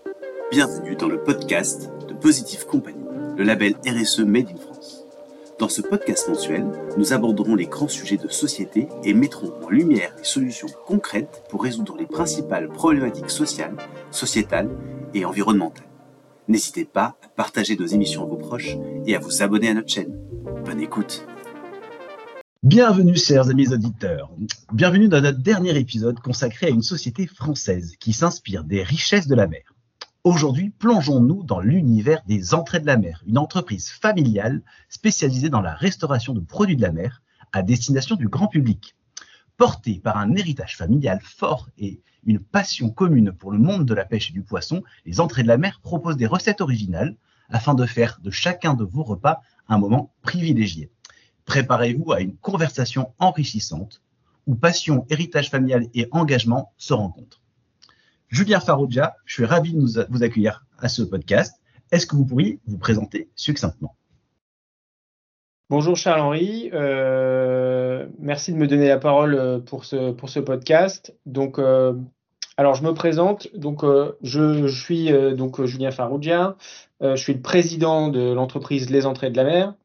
Bienvenue dans le podcast de Positive Company, le label RSE Made in France. Dans ce podcast mensuel, nous aborderons les grands sujets de société et mettrons en lumière les solutions concrètes pour résoudre les principales problématiques sociales, sociétales et environnementales. N'hésitez pas à partager nos émissions à vos proches et à vous abonner à notre chaîne. Bonne écoute. Bienvenue chers amis auditeurs, bienvenue dans notre dernier épisode consacré à une société française qui s'inspire des richesses de la mer. Aujourd'hui, plongeons-nous dans l'univers des Entrées de la Mer, une entreprise familiale spécialisée dans la restauration de produits de la mer à destination du grand public. Portée par un héritage familial fort et une passion commune pour le monde de la pêche et du poisson, les Entrées de la Mer proposent des recettes originales afin de faire de chacun de vos repas un moment privilégié. Préparez-vous à une conversation enrichissante où passion, héritage familial et engagement se rencontrent. Julien Farrugia, je suis ravi de vous accueillir à ce podcast. Est-ce que vous pourriez vous présenter succinctement ? Bonjour Charles-Henri, merci de me donner la parole pour ce podcast. Donc, alors je me présente. Donc, je suis Julien Farrugia. Je suis le président de l'entreprise Les Entrées de la Mer.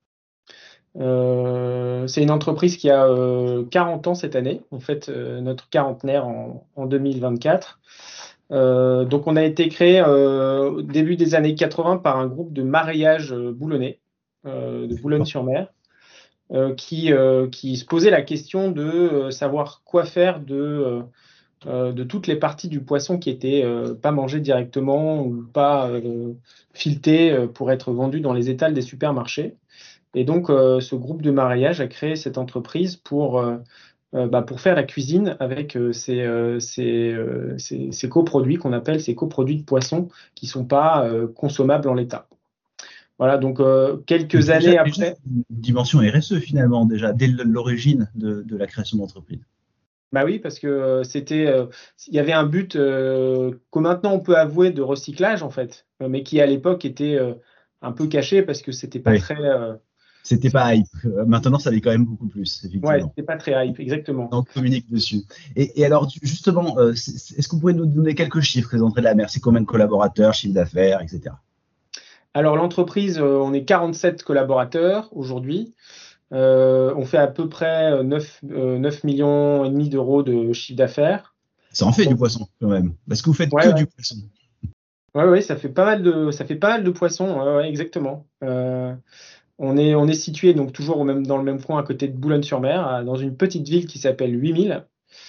C'est une entreprise qui a 40 ans cette année. On fête notre quarantenaire en 2024. Donc on a été créé au début des années 80 par un groupe de mareyage boulonnais de Boulogne-sur-Mer qui se posait la question de savoir quoi faire de toutes les parties du poisson qui étaient pas mangées directement ou pas filetées pour être vendues dans les étals des supermarchés. Et donc, ce groupe de mareyage a créé cette entreprise pour faire la cuisine avec ces coproduits qu'on appelle ces coproduits de poisson qui ne sont pas consommables en l'état. Voilà, donc quelques années après. Une dimension RSE finalement, déjà, dès l'origine de la création d'entreprise. Bah oui, parce que il y avait un but que maintenant on peut avouer de recyclage en fait, mais qui à l'époque était un peu caché parce que c'était pas très. C'était pas hype. Maintenant, ça l'est quand même beaucoup plus, effectivement. Ouais, c'était pas très hype, exactement. On communique dessus. Et alors, justement, est-ce que vous pouvez nous donner quelques chiffres des Entrées de la Mer ? C'est combien de collaborateurs, chiffre d'affaires, etc. Alors, l'entreprise, on est 47 collaborateurs aujourd'hui. On fait à peu près 9 millions et demi d'euros de chiffre d'affaires. Ça en fait du poisson, quand même. Parce que vous faites que du poisson. Oui, ça fait pas mal de poissons, exactement. On est situé donc toujours dans le même coin à côté de Boulogne-sur-Mer, dans une petite ville qui s'appelle 8000.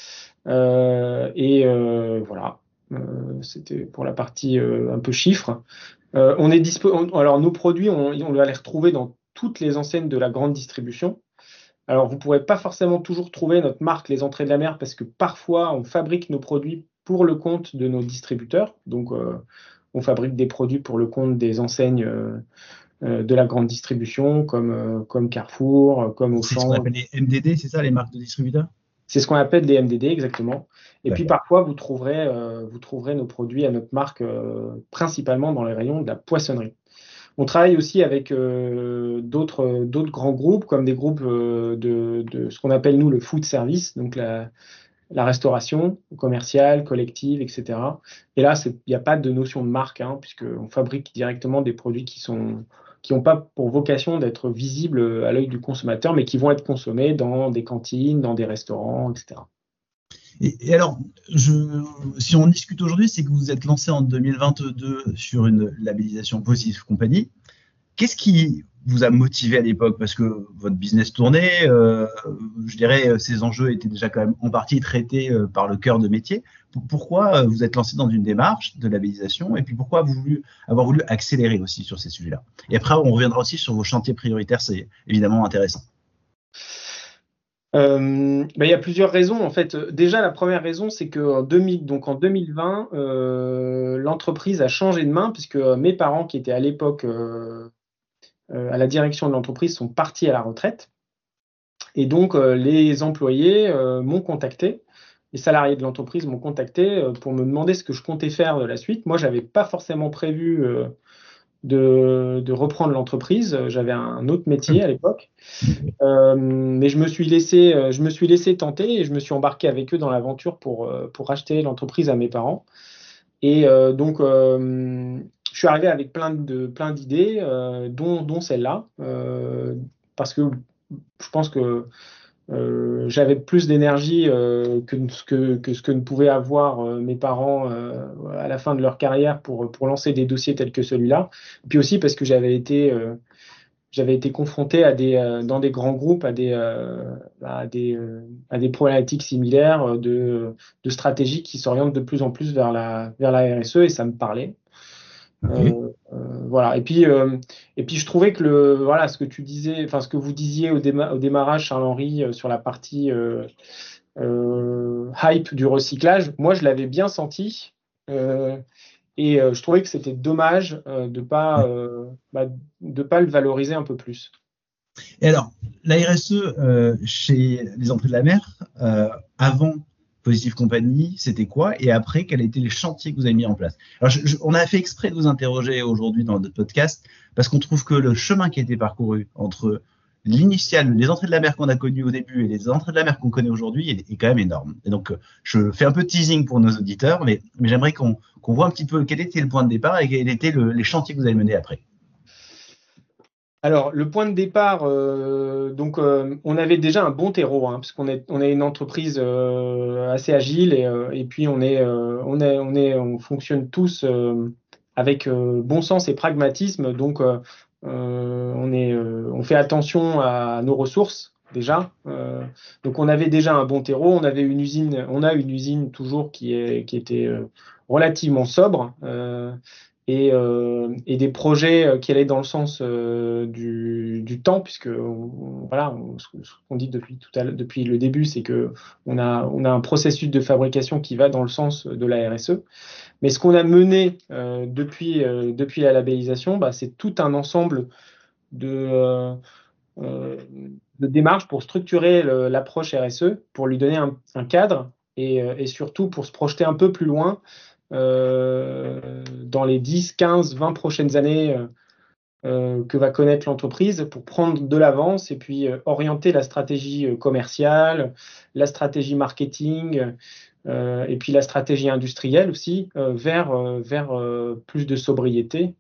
Voilà, c'était pour la partie un peu chiffres. Alors nos produits, on va les retrouver dans toutes les enseignes de la grande distribution. Alors vous ne pourrez pas forcément toujours trouver notre marque Les Entrées de la Mer parce que parfois on fabrique nos produits pour le compte de nos distributeurs. Donc on fabrique des produits pour le compte des enseignes de la grande distribution, comme Carrefour, comme Auchan. C'est ce qu'on appelle les MDD, c'est ça, les marques de distributeurs ? C'est ce qu'on appelle les MDD, exactement. Et puis parfois, vous trouverez nos produits à notre marque, principalement dans les rayons de la poissonnerie. On travaille aussi avec d'autres grands groupes, comme des groupes de ce qu'on appelle, nous, le food service, donc la restauration commerciale, collective, etc. Et là, il n'y a pas de notion de marque, puisqu'on fabrique directement des produits qui n'ont pas pour vocation d'être visibles à l'œil du consommateur, mais qui vont être consommés dans des cantines, dans des restaurants, etc. Et alors, si on discute aujourd'hui, c'est que vous êtes lancé en 2022 sur une labellisation Positive Company. Qu'est-ce qui vous a motivé à l'époque ? Parce que votre business tournait, je dirais, ces enjeux étaient déjà quand même en partie traités par le cœur de métier. Pourquoi vous êtes lancé dans une démarche de labellisation ? Et puis pourquoi avoir voulu accélérer aussi sur ces sujets-là ? Et après, on reviendra aussi sur vos chantiers prioritaires, c'est évidemment intéressant. Il y a plusieurs raisons en fait. Déjà, la première raison, c'est qu'en 2020, l'entreprise a changé de main puisque mes parents qui étaient à l'époque à la direction de l'entreprise sont partis à la retraite. Et donc, les employés m'ont contacté, les salariés de l'entreprise m'ont contacté pour me demander ce que je comptais faire de la suite. Moi, je n'avais pas forcément prévu de reprendre l'entreprise. J'avais un autre métier à l'époque. Mais je me suis laissé tenter et je me suis embarqué avec eux dans l'aventure pour racheter l'entreprise à mes parents. Et donc, je suis arrivé avec plein d'idées, dont celle-là, parce que je pense que j'avais plus d'énergie que ce que ne pouvaient avoir mes parents à la fin de leur carrière pour lancer des dossiers tels que celui-là. Puis aussi parce que j'avais été confronté dans des grands groupes à des problématiques similaires de stratégies qui s'orientent de plus en plus vers la RSE, et ça me parlait. Ok. Voilà. Et puis je trouvais que voilà, ce que tu disais, enfin ce que vous disiez au démarrage, Charles-Henri, sur la partie hype du recyclage, moi je l'avais bien senti. Et je trouvais que c'était dommage de pas le valoriser un peu plus. Et alors, la RSE chez les Entrées de la Mer, avant Positive Company, c'était quoi? Et après, quels étaient les chantiers que vous avez mis en place? Alors, on a fait exprès de vous interroger aujourd'hui dans notre podcast parce qu'on trouve que le chemin qui a été parcouru entre l'initial, les Entrées de la Mer qu'on a connues au début et les Entrées de la Mer qu'on connaît aujourd'hui est quand même énorme. Et donc, je fais un peu de teasing pour nos auditeurs, mais j'aimerais qu'on voit un petit peu quel était le point de départ et quels étaient les chantiers que vous avez menés après. Alors, le point de départ, donc, on avait déjà un bon terreau, hein, parce qu'on est une entreprise assez agile, et puis on fonctionne tous avec bon sens et pragmatisme. Donc, on fait attention à nos ressources déjà. Donc, on avait déjà un bon terreau. On a une usine toujours qui était relativement sobre. Et des projets qui allaient dans le sens du temps, puisque voilà, ce qu'on dit depuis le début, c'est que on a un processus de fabrication qui va dans le sens de la RSE. Mais ce qu'on a mené depuis la labellisation, c'est tout un ensemble de démarches pour structurer l'approche RSE, pour lui donner un cadre et surtout pour se projeter un peu plus loin dans les 10, 15, 20 prochaines années que va connaître l'entreprise, pour prendre de l'avance et puis orienter la stratégie commerciale, la stratégie marketing et puis la stratégie industrielle aussi vers plus de sobriété.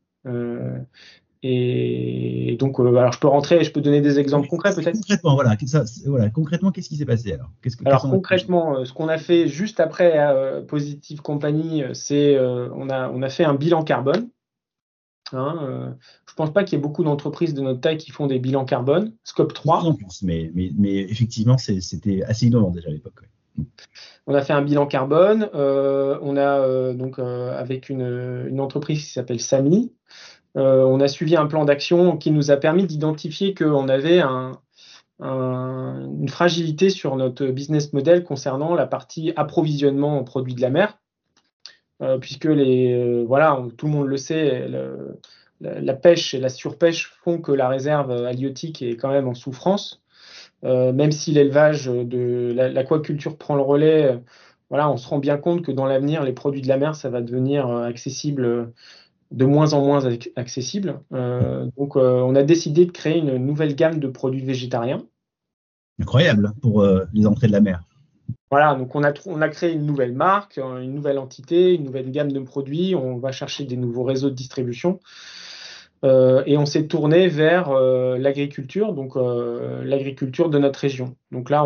Et donc, alors je peux rentrer, je peux donner des exemples concrets peut-être. Concrètement, concrètement, qu'est-ce qui s'est passé alors? Alors concrètement, ce qu'on a fait juste après Positive Company, c'est on a fait un bilan carbone. Hein, je pense pas qu'il y ait beaucoup d'entreprises de notre taille qui font des bilans carbone, Scope 3. En plus, mais effectivement, c'était assez innovant déjà à l'époque. Ouais. On a fait un bilan carbone. On a donc avec une entreprise qui s'appelle Samy, on a suivi un plan d'action qui nous a permis d'identifier qu'on avait une fragilité sur notre business model concernant la partie approvisionnement en produits de la mer, puisque voilà, tout le monde le sait, la pêche et la surpêche font que la réserve halieutique est quand même en souffrance. Même si l'élevage de l'aquaculture prend le relais, voilà, on se rend bien compte que dans l'avenir, les produits de la mer, ça va devenir accessible, de moins en moins accessible. Donc, on a décidé de créer une nouvelle gamme de produits végétariens. Incroyable pour les Entrées de la Mer. Voilà, donc on a créé une nouvelle marque, une nouvelle entité, une nouvelle gamme de produits. On va chercher des nouveaux réseaux de distribution. Et on s'est tourné vers l'agriculture, donc l'agriculture de notre région. Donc là,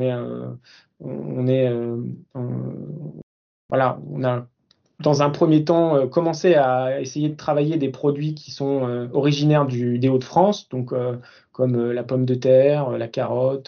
voilà, on a dans un premier temps commencé à essayer de travailler des produits qui sont originaires des Hauts-de-France, donc comme la pomme de terre, la carotte,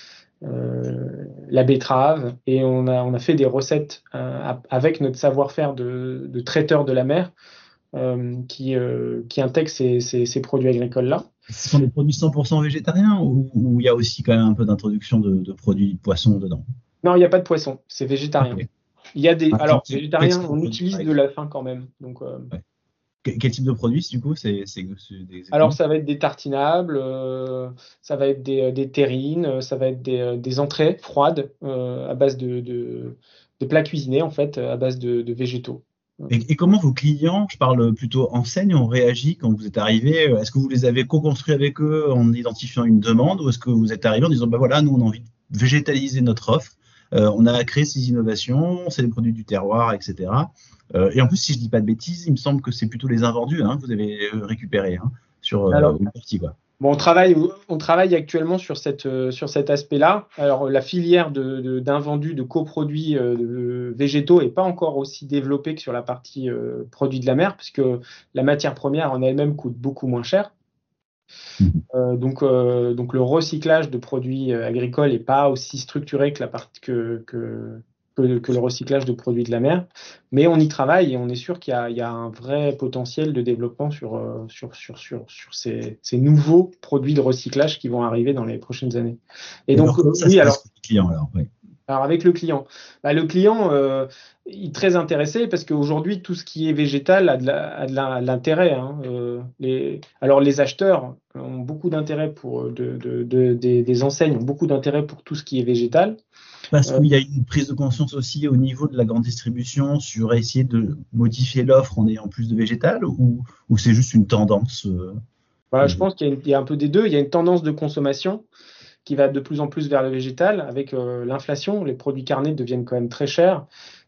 la betterave, et on a fait des recettes avec notre savoir-faire de traiteur de la mer qui intègre ces produits agricoles-là. Ce sont des produits 100% végétariens ou il y a aussi quand même un peu d'introduction de produits poissons dedans? Non, il n'y a pas de poisson, c'est végétarien. Okay. Il y a alors végétarien, on utilise de la faim quand même. Donc, ouais. Quel type de produits du coup Alors ça va être des tartinables, ça va être des terrines, ça va être des entrées froides à base de plats cuisinés en fait, à base de végétaux. Et comment vos clients, je parle plutôt enseigne, ont réagi quand vous êtes arrivé? Est-ce que vous les avez co-construits avec eux en identifiant une demande, ou est-ce que vous êtes arrivé en disant voilà, nous on a envie de végétaliser notre offre On a créé ces innovations, c'est des produits du terroir, etc. Et en plus, si je dis pas de bêtises, il me semble que c'est plutôt les invendus que vous avez récupérés sur Alors, une partie, quoi. bon, on travaille actuellement sur cet aspect-là. Alors, la filière d'invendus, de coproduits végétaux n'est pas encore aussi développée que sur la partie produits de la mer, puisque la matière première en elle-même coûte beaucoup moins cher. Mhm. Donc le recyclage de produits agricoles n'est pas aussi structuré que le recyclage de produits de la mer, mais on y travaille et on est sûr qu'il y a un vrai potentiel de développement sur ces nouveaux produits de recyclage qui vont arriver dans les prochaines années. Et Et donc, alors, comment ça se oui, passe alors, pour le client, alors? Ouais. alors avec le client il est très intéressé parce qu'aujourd'hui, tout ce qui est végétal a de l'intérêt. Alors les acheteurs ont beaucoup d'intérêt des enseignes ont beaucoup d'intérêt pour tout ce qui est végétal. Parce Euh, qu'il y a une prise de conscience aussi au niveau de la grande distribution sur essayer de modifier l'offre en ayant plus de végétal ou c'est juste une tendance voilà, je euh, pense qu'il y a un peu des deux. Il y a une tendance de consommation qui va de plus en plus vers le végétal avec l'inflation. Les produits carnés deviennent quand même très chers.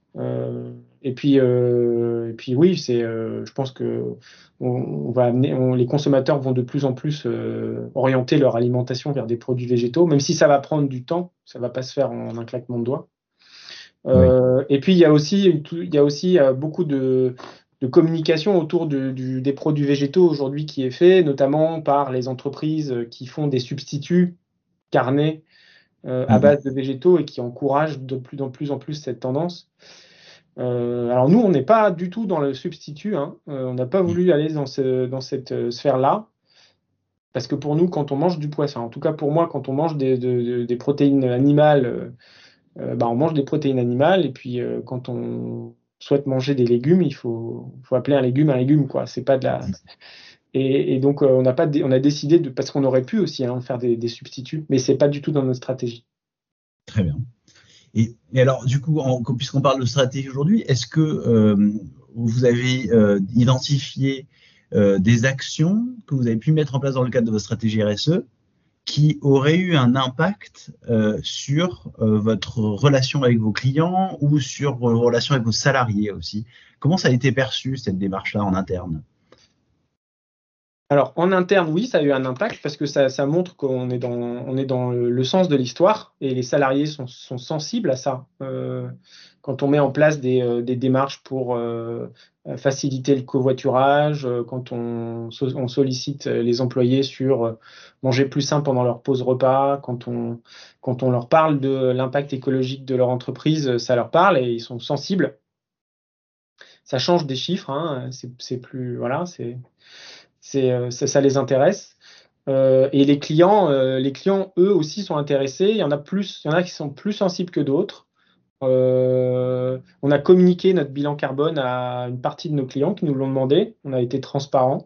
Et puis oui, je pense que les consommateurs vont de plus en plus orienter leur alimentation vers des produits végétaux, même si ça va prendre du temps, ça va pas se faire en un claquement de doigts. Oui. Et puis il y a aussi beaucoup de communication autour des produits végétaux aujourd'hui qui est fait, notamment par les entreprises qui font des substituts carnés à Mhm. base de végétaux et qui encouragent de plus en plus cette tendance. Alors nous, on n'est pas du tout dans le substitut, hein. On n'a pas voulu aller dans cette sphère-là, parce que pour nous, quand on mange du poisson, en tout cas pour moi, quand on mange des protéines animales, on mange des protéines animales, et puis quand on souhaite manger des légumes, il faut appeler un légume, quoi. C'est pas de la... Et donc on a décidé parce qu'on aurait pu aussi faire des substituts, mais c'est pas du tout dans notre stratégie. Très bien. Et alors, du coup, puisqu'on parle de stratégie aujourd'hui, est-ce que vous avez identifié des actions que vous avez pu mettre en place dans le cadre de votre stratégie RSE qui auraient eu un impact sur votre relation avec vos clients ou sur vos relations avec vos salariés aussi? Comment ça a été perçu, cette démarche-là en interne? Alors, en interne, oui, ça a eu un impact parce que ça montre qu'on est dans le sens de l'histoire et les salariés sont sensibles à ça. Quand on met en place des démarches pour faciliter le covoiturage, quand on sollicite les employés sur manger plus sain pendant leur pause repas, quand on leur parle de l'impact écologique de leur entreprise, ça leur parle et ils sont sensibles. Ça change des chiffres, hein, c'est plus, voilà, ça les intéresse. Et les clients, eux aussi, sont intéressés. Il y en a qui sont plus sensibles que d'autres. On a communiqué notre bilan carbone à une partie de nos clients qui nous l'ont demandé. On a été transparent.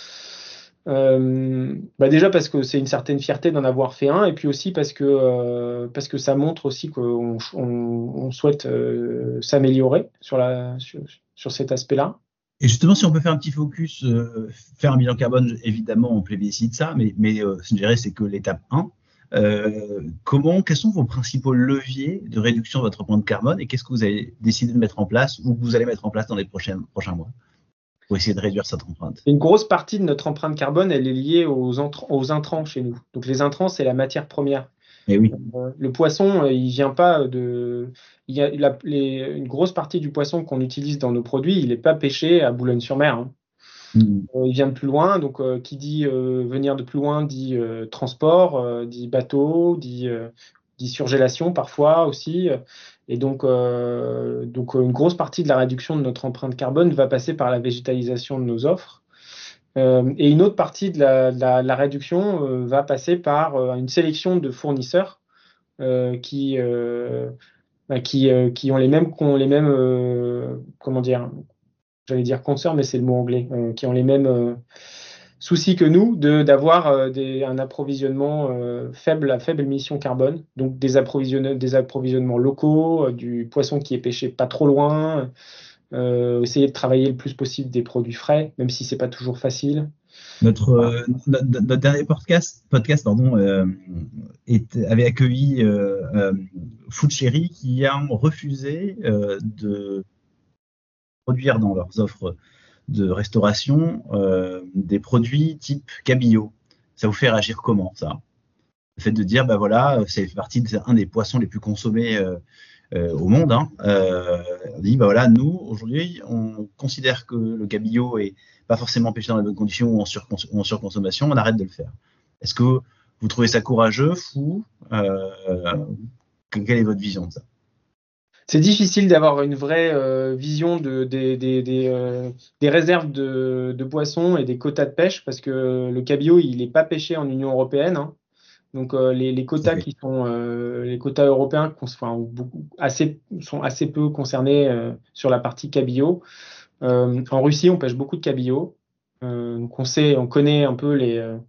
Déjà parce que c'est une certaine fierté d'en avoir fait un, et puis aussi parce que ça montre aussi qu'on souhaite s'améliorer sur cet aspect-là. Et justement, si on peut faire un petit focus, faire un bilan carbone, évidemment, on plébiscite ça, mais je dirais c'est que l'étape 1. Quels sont vos principaux leviers de réduction de votre empreinte carbone et qu'est-ce que vous avez décidé de mettre en place ou que vous allez mettre en place dans les prochains mois pour essayer de réduire cette empreinte? Une grosse partie de notre empreinte carbone, elle est liée aux intrants chez nous. Donc les intrants, c'est la matière première. Eh oui. Le poisson, il vient pas de. Il y a une grosse partie du poisson qu'on utilise dans nos produits, il n'est pas pêché à Boulogne-sur-Mer, hein. Mhm. Il vient de plus loin, donc qui dit venir de plus loin dit transport, dit bateau, dit surgélation parfois aussi. Et donc une grosse partie de la réduction de notre empreinte carbone va passer par la végétalisation de nos offres. Et une autre partie de la réduction va passer par une sélection de fournisseurs qui ont les mêmes comment dire, j'allais dire concerts, mais c'est le mot anglais, qui ont les mêmes soucis que nous d'avoir un approvisionnement faible à faible émission carbone, donc des approvisionnements locaux, du poisson qui est pêché pas trop loin, essayer de travailler le plus possible des produits frais, même si c'est pas toujours facile. Notre dernier podcast avait accueilli Food Cherry qui a refusé de produire dans leurs offres de restauration des produits type cabillaud. Ça vous fait réagir comment, ça? Le fait de dire, bah voilà, ça fait partie d'un des poissons les plus consommés au monde. On dit, bah voilà, nous, aujourd'hui, on considère que le cabillaud est pas forcément pêché dans les bonnes conditions ou en surconsommation, on arrête de le faire. Est-ce que vous trouvez ça courageux, fou quelle est votre vision de ça? C'est difficile d'avoir une vraie vision des réserves de poissons et des quotas de pêche parce que le cabillaud, il n'est pas pêché en Union européenne. Donc les quotas les quotas européens sont assez peu concernés sur la partie cabillaud. En Russie, on pêche beaucoup de cabillaud. Donc on connaît un peu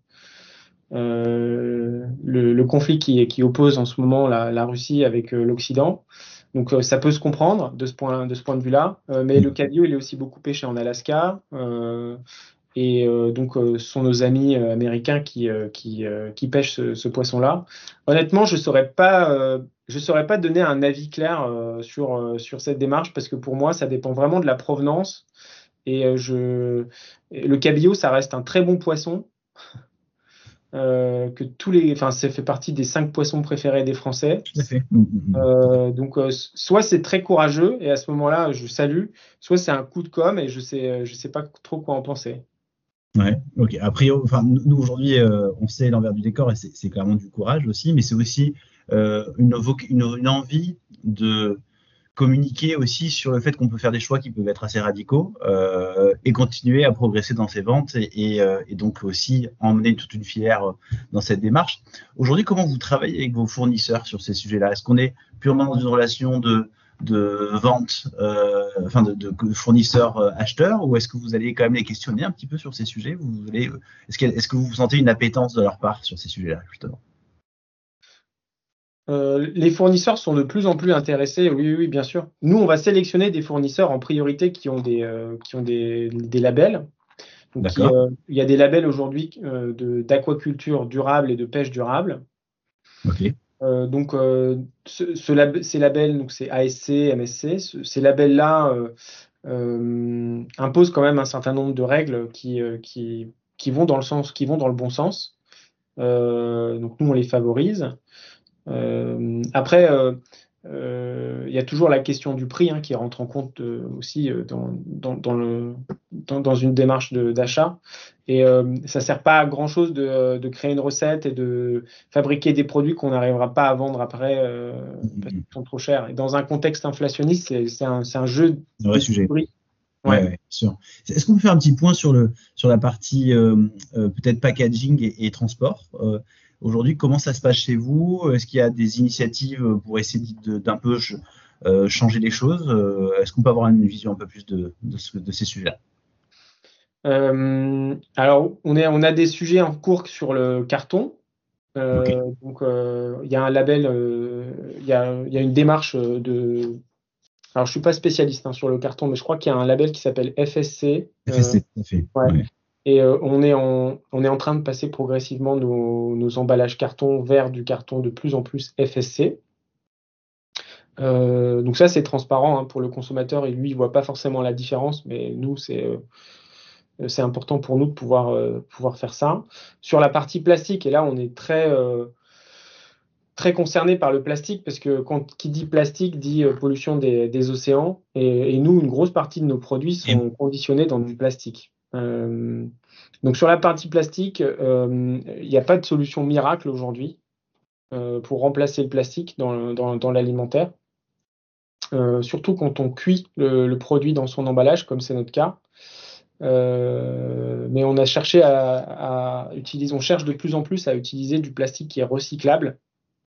le conflit qui oppose en ce moment la Russie avec l'Occident. Donc ça peut se comprendre de ce point de vue-là. Mais le cabillaud, il est aussi beaucoup pêché en Alaska. Donc, ce sont nos amis américains qui pêchent ce poisson-là. Honnêtement, je saurais pas donner un avis clair sur cette démarche parce que pour moi, ça dépend vraiment de la provenance. Le cabillaud, ça reste un très bon poisson. Ça fait partie des 5 poissons préférés des Français. Tout à fait. Donc, soit c'est très courageux et à ce moment-là, je salue, soit c'est un coup de com' et je sais pas trop quoi en penser. Ouais, ok. Après, nous aujourd'hui, on sait l'envers du décor et c'est clairement du courage aussi, mais c'est aussi une envie de communiquer aussi sur le fait qu'on peut faire des choix qui peuvent être assez radicaux et continuer à progresser dans ses ventes et donc aussi emmener toute une filière dans cette démarche. Aujourd'hui, comment vous travaillez avec vos fournisseurs sur ces sujets-là? Est-ce qu'on est purement dans une relation de vente, de fournisseurs acheteurs, ou est-ce que vous allez quand même les questionner un petit peu sur ces sujets? Est-ce que vous sentez une appétence de leur part sur ces sujets-là, justement? Les fournisseurs sont de plus en plus intéressés, oui, bien sûr. Nous, on va sélectionner des fournisseurs en priorité qui ont des labels. Donc, il y a des labels aujourd'hui d'aquaculture durable et de pêche durable. Ok. Ces labels, donc c'est ASC, MSC, ces labels-là imposent quand même un certain nombre de règles qui vont dans le bon sens. Donc nous, on les favorise. Après, il y a toujours la question du prix qui rentre en compte aussi dans une démarche d'achat. Et ça ne sert pas à grand-chose de créer une recette et de fabriquer des produits qu'on n'arrivera pas à vendre après parce qu'ils sont trop chers. Et dans un contexte inflationniste, c'est un jeu de vrai sujet. prix. Ouais, bien sûr. Est-ce qu'on peut faire un petit point sur la partie peut-être packaging et transport? Aujourd'hui, comment ça se passe chez vous? Est-ce qu'il y a des initiatives pour essayer d'un peu changer les choses? Est-ce qu'on peut avoir une vision un peu plus de ces sujets-là? Alors, on a des sujets en cours sur le carton. Okay. Donc, il y a un label, il y a une démarche Alors, je suis pas spécialiste sur le carton, mais je crois qu'il y a un label qui s'appelle FSC. FSC, tout à fait. Ouais. Et on est en train de passer progressivement nos emballages carton vers du carton de plus en plus FSC. Donc ça, c'est transparent pour le consommateur et lui, il voit pas forcément la différence, mais nous, c'est important pour nous de pouvoir faire ça. Sur la partie plastique, et là, on est très concerné par le plastique parce que qui dit plastique dit pollution des océans et nous, une grosse partie de nos produits sont conditionnés dans du plastique. Donc sur la partie plastique, il n'y a pas de solution miracle aujourd'hui pour remplacer le plastique dans l'alimentaire. Surtout quand on cuit le produit dans son emballage, comme c'est notre cas. Mais on a cherché on cherche de plus en plus à utiliser du plastique qui est recyclable.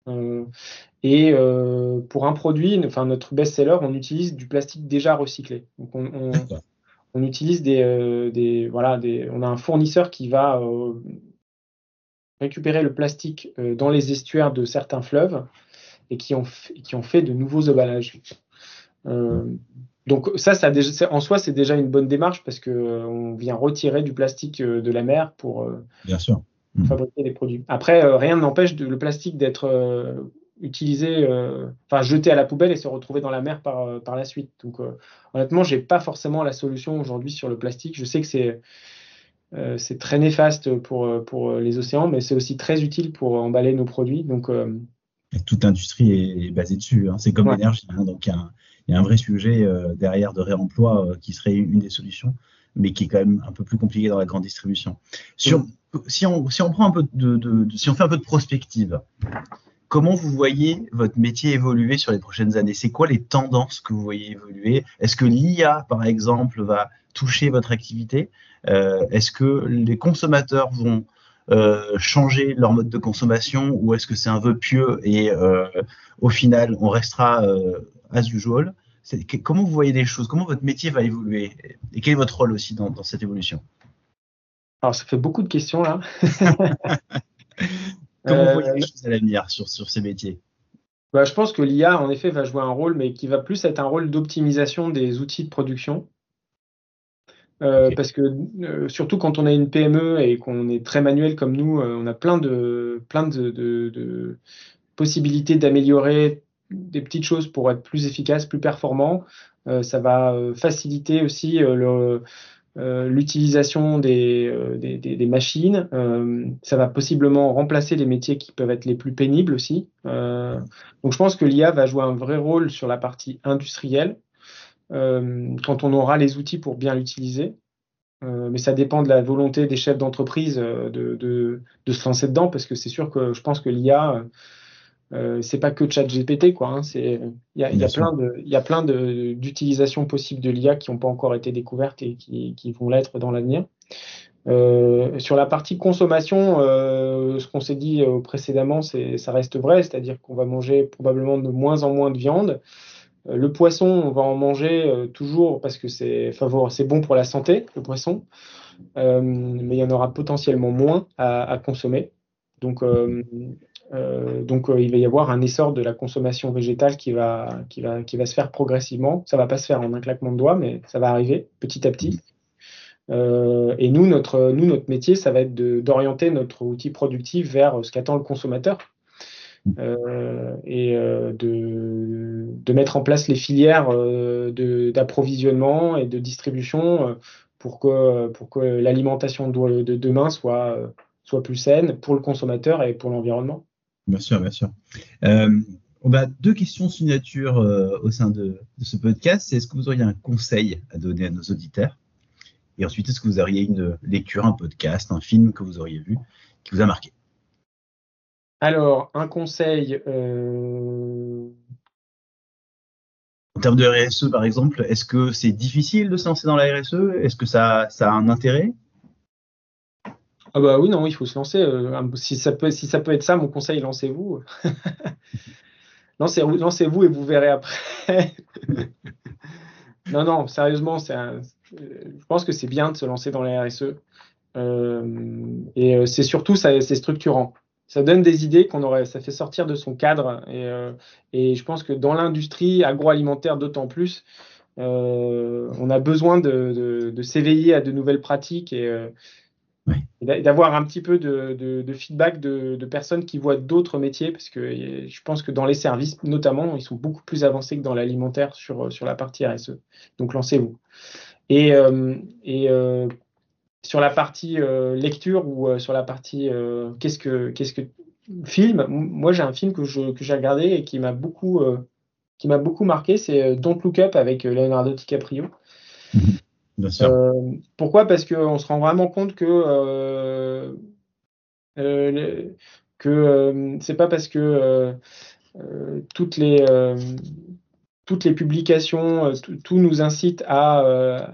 Pour un produit, notre best-seller, on utilise du plastique déjà recyclé. Donc on utilise on a un fournisseur qui va récupérer le plastique dans les estuaires de certains fleuves et qui ont fait de nouveaux emballages. Donc en soi, c'est déjà une bonne démarche parce qu'on vient retirer du plastique de la mer pour Bien sûr. fabriquer des produits. Après, rien n'empêche le plastique d'être utilisé, jeté à la poubelle et se retrouver dans la mer par la suite. Donc, honnêtement, j'ai pas forcément la solution aujourd'hui sur le plastique. Je sais que c'est très néfaste pour les océans, mais c'est aussi très utile pour emballer nos produits. Donc, toute l'industrie est basée dessus. C'est comme ouais. l'énergie. Donc, il y a un vrai sujet derrière de réemploi qui serait une des solutions, mais qui est quand même un peu plus compliqué dans la grande distribution. Si on prend un peu si on fait un peu de prospective, comment vous voyez votre métier évoluer sur les prochaines années? C'est quoi les tendances que vous voyez évoluer? Est-ce que l'IA, par exemple, va toucher votre activité? Est-ce que les consommateurs vont changer leur mode de consommation, ou est-ce que c'est un vœu pieux et au final, on restera as usual? Comment vous voyez les choses? Comment votre métier va évoluer? Et quel est votre rôle aussi dans cette évolution? Alors, ça fait beaucoup de questions là. Comment vous voyez les choses à l'avenir sur ces métiers? Je pense que l'IA, en effet, va jouer un rôle, mais qui va plus être un rôle d'optimisation des outils de production. Okay. Parce que surtout quand on a une PME et qu'on est très manuel comme nous, on a plein de possibilités d'améliorer des petites choses pour être plus efficace, plus performant. Ça va faciliter aussi l'utilisation des machines. Ça va possiblement remplacer les métiers qui peuvent être les plus pénibles aussi. Donc je pense que l'IA va jouer un vrai rôle sur la partie industrielle quand on aura les outils pour bien l'utiliser. Mais ça dépend de la volonté des chefs d'entreprise de se lancer dedans, parce que c'est sûr que je pense que l'IA, c'est pas que ChatGPT, quoi. Il y a plein d'utilisations possibles de l'IA qui n'ont pas encore été découvertes et qui vont l'être dans l'avenir. Sur la partie consommation, ce qu'on s'est dit précédemment, ça reste vrai, c'est-à-dire qu'on va manger probablement de moins en moins de viande. Le poisson, on va en manger toujours parce que c'est bon pour la santé, le poisson, mais il y en aura potentiellement moins à consommer. Donc, il va y avoir un essor de la consommation végétale qui va se faire progressivement. Ça ne va pas se faire en un claquement de doigts, mais ça va arriver petit à petit. Et nous, notre métier, ça va être d'orienter notre outil productif vers ce qu'attend le consommateur. Et de mettre en place les filières d'approvisionnement et de distribution pour que l'alimentation de demain soit plus saine pour le consommateur et pour l'environnement. Bien sûr, bien sûr. On a 2 questions signature au sein de ce podcast. Est-ce que vous auriez un conseil à donner à nos auditeurs? Et ensuite, est-ce que vous auriez une lecture, un podcast, un film que vous auriez vu qui vous a marqué? Alors, un conseil. En termes de RSE, par exemple, est-ce que c'est difficile de se lancer dans la RSE? Est-ce que ça a un intérêt? Ah bah oui, non, il faut se lancer. Si ça peut être ça, mon conseil, lancez-vous. Lancez-vous et vous verrez après. Non, sérieusement, je pense que c'est bien de se lancer dans la RSE. Et c'est surtout, c'est structurant. Ça donne des idées ça fait sortir de son cadre. Et je pense que dans l'industrie agroalimentaire d'autant plus, on a besoin de s'éveiller à de nouvelles pratiques et d'avoir un petit peu de feedback de personnes qui voient d'autres métiers, parce que je pense que dans les services, notamment, ils sont beaucoup plus avancés que dans l'alimentaire sur la partie RSE. Donc, lancez-vous. Et sur la partie lecture ou sur la partie qu'est-ce que film, moi j'ai un film que j'ai regardé et qui m'a beaucoup marqué, c'est Don't Look Up avec Leonardo DiCaprio. Bien sûr. Pourquoi? Parce qu'on se rend vraiment compte que c'est pas parce que toutes les publications, tout nous incite à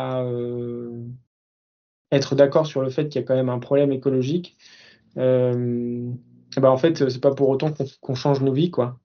être d'accord sur le fait qu'il y a quand même un problème écologique. En fait, c'est pas pour autant qu'on change nos vies, quoi.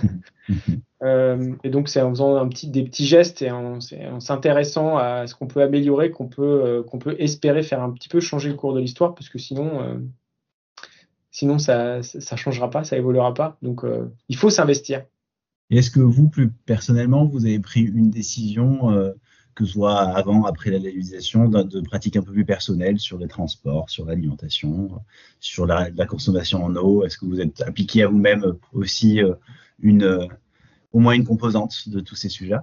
Et donc, c'est en faisant des petits gestes et en s'intéressant à ce qu'on peut améliorer qu'on peut espérer faire un petit peu changer le cours de l'histoire, parce que sinon ça changera pas, ça évoluera pas. Donc, il faut s'investir. Et est-ce que vous, plus personnellement, vous avez pris une décision, que ce soit avant, après la légalisation, de pratiques un peu plus personnelles sur les transports, sur l'alimentation, sur la consommation en eau? Est-ce que vous êtes appliqué à vous-même aussi au moins une composante de tous ces sujets?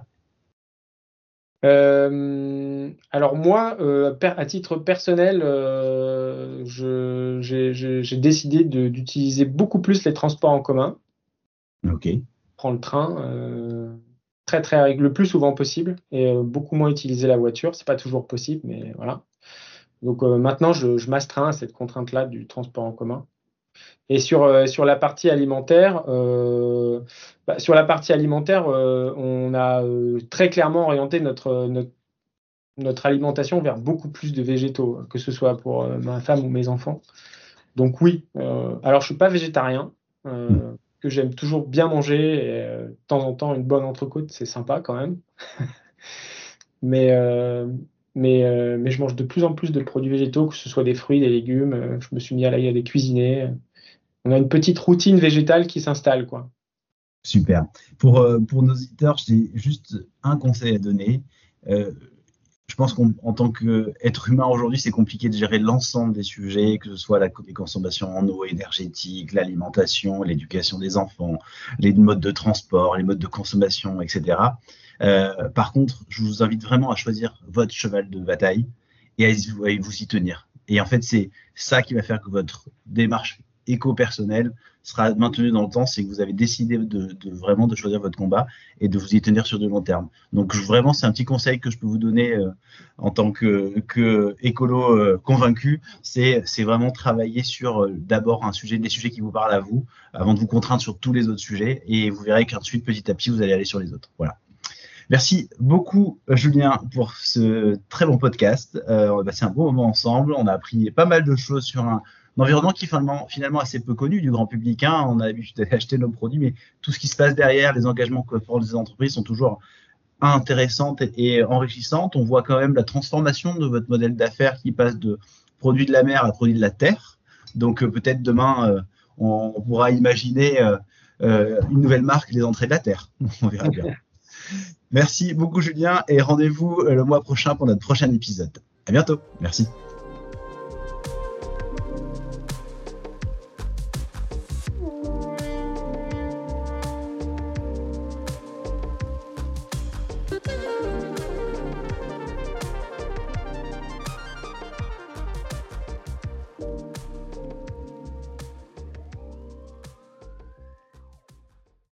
Alors moi, à titre personnel, j'ai décidé d'utiliser beaucoup plus les transports en commun. Ok. Prendre le train le plus souvent possible et beaucoup moins utiliser la voiture. C'est pas toujours possible, mais voilà. Donc maintenant, je m'astreins à cette contrainte-là du transport en commun. Et sur la partie alimentaire, on a très clairement orienté notre alimentation vers beaucoup plus de végétaux, que ce soit pour ma femme ou mes enfants. Donc oui, alors je suis pas végétarien, que j'aime toujours bien manger, et de temps en temps une bonne entrecôte, c'est sympa quand même. Mais je mange de plus en plus de produits végétaux, que ce soit des fruits, des légumes. Je me suis mis à les cuisiner. On a une petite routine végétale qui s'installe, quoi. Super. Pour nos auditeurs, j'ai juste un conseil à donner. Je pense qu'en tant qu'être humain aujourd'hui, c'est compliqué de gérer l'ensemble des sujets, que ce soit les consommations en eau énergétique, l'alimentation, l'éducation des enfants, les modes de transport, les modes de consommation, etc. Par contre, je vous invite vraiment à choisir votre cheval de bataille et à vous y tenir. Et en fait, c'est ça qui va faire que votre démarche éco-personnelle sera maintenue dans le temps, c'est que vous avez décidé vraiment de choisir votre combat et de vous y tenir sur du long terme. Donc vraiment, c'est un petit conseil que je peux vous donner en tant que écolo convaincu, c'est vraiment travailler sur d'abord des sujets qui vous parlent à vous, avant de vous contraindre sur tous les autres sujets, et vous verrez qu'ensuite, petit à petit, vous allez aller sur les autres. Voilà. Merci beaucoup, Julien, pour ce très bon podcast. On a passé un bon moment ensemble. On a appris pas mal de choses sur un environnement qui est finalement assez peu connu du grand public. On a l'habitude d'acheter nos produits, mais tout ce qui se passe derrière, les engagements que font les entreprises sont toujours intéressantes et enrichissantes. On voit quand même la transformation de votre modèle d'affaires qui passe de produits de la mer à produits de la terre. Donc peut-être demain, on pourra imaginer une nouvelle marque, les entrées de la terre. On verra bien. Merci beaucoup, Julien, et rendez-vous le mois prochain pour notre prochain épisode. À bientôt. Merci.